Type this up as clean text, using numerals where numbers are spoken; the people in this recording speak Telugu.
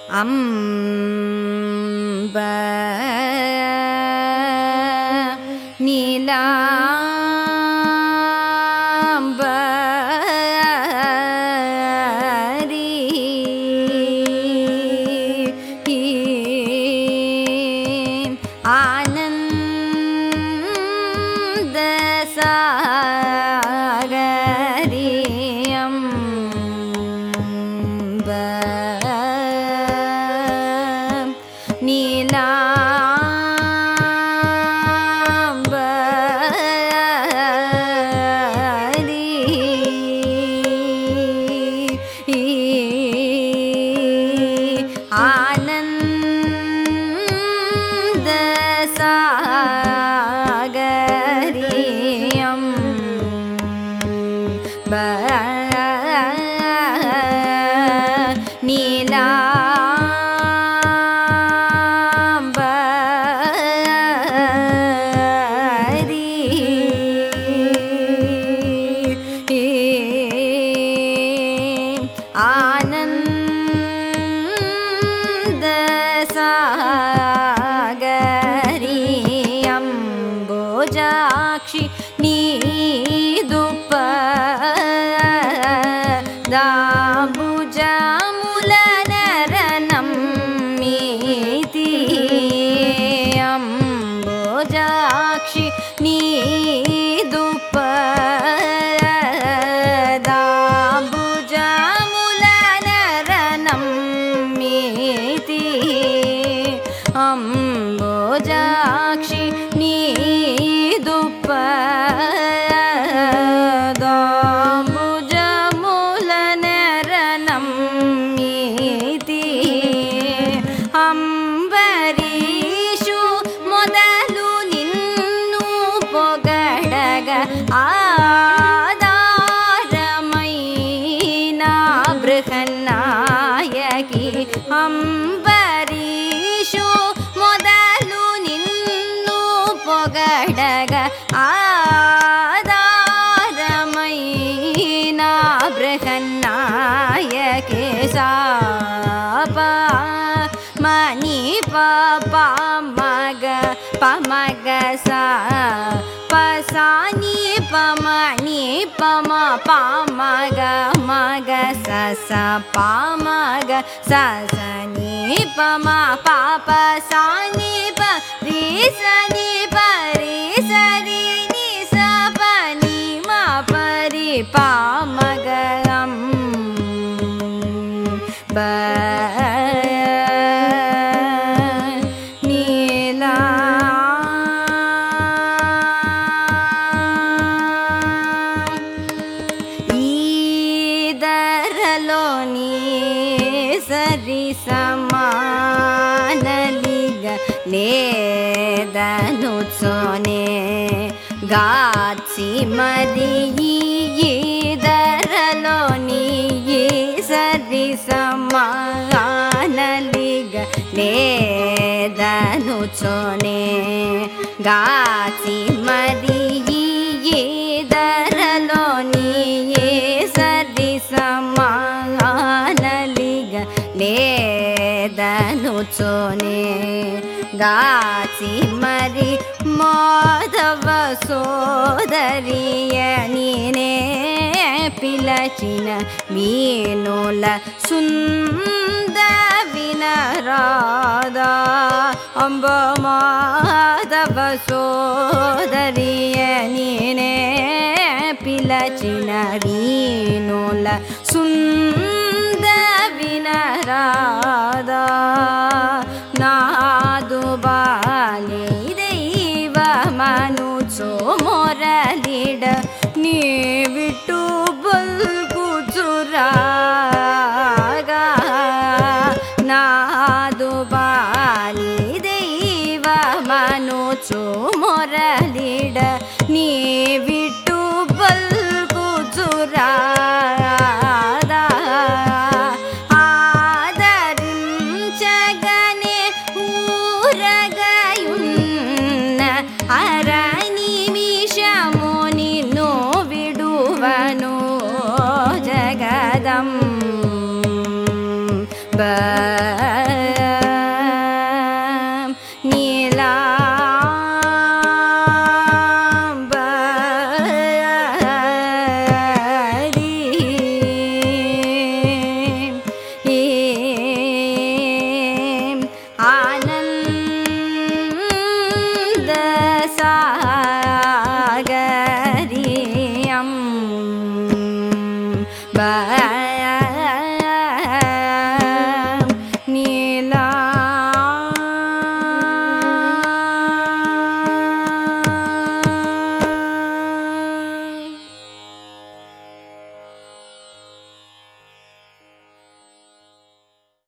అంబ నీలాంబరి ఆనంద సాగరి అంబ ఆనంద సాగరి అంబ ఆనంద సాగరి అంబోజాక్షి నీదుప దాంబుజముల నరనమ్మితి అంబోజాక్షి నీదుప అంబోజాక్షి నీదుప దాంబుజముల నరనమ్మితి అంబరీషు మొదలు నిన్ను పొగడగ ఆధారమైన బృహన్నాయకి అంబరీషు మొదలు నిన్ను పొగడగ ఆధారమైన బృహన్నాయకి సాప మణి పమగ పమగ సా పసాని పమణి పమ పమగ మగ సస పమగ ససని పమ పాప సాని పరి సని పరి సరి ని స పని మా పరి పమగ అంబ సరి సమానలిగ లేదనుచోనే గాచి మరి ఈదరలోని సరి సమానలిగ లేదనుచోనే గాచి మరి ఈదరలోని సరి సమానలిగ లేదనుచోనే గాచి మరి మాధవ సోదరియనినే పిలచిన వీణుల సుంద వినరాదా అంబ మాధవ సోదరియనినే పిలచిన వీణుల సుంద వినరాదా నాదు బాలి దైవమనుచో మొరలిడ నీ విట్టు బల్కుచురాగా నాదు బాలి దైవమనుచో మొరలిడ నీ విట్టు బల్కుచురా జగదంబ